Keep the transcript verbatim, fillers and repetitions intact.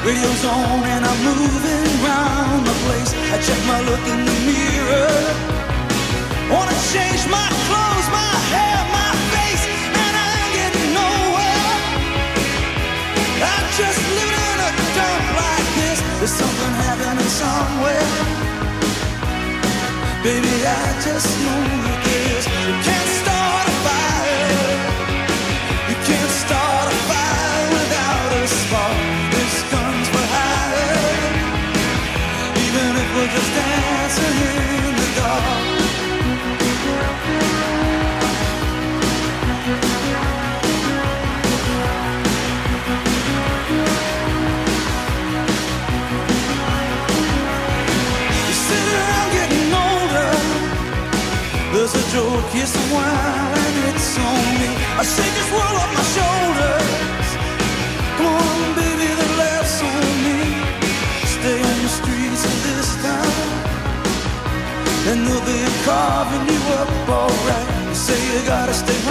Radio's on and I'm moving round the place. I check my look in the mirror. Wanna change my clothes, my hair, my face, and I ain't getting nowhere. I'm just living in a dump like this. There's something happening somewhere. Baby, I just know this. You can't start a fire. You can't start a fire without a spark. This guns for hire. Even if we're just dancing in the dark. You sit around getting older. There's a joke, here's some wine, and it's on me. I shake this world off my shoulders. Come on, baby, the laughs on me. Stay on the streets of this town, and they'll be carving you up alright. You say you gotta stay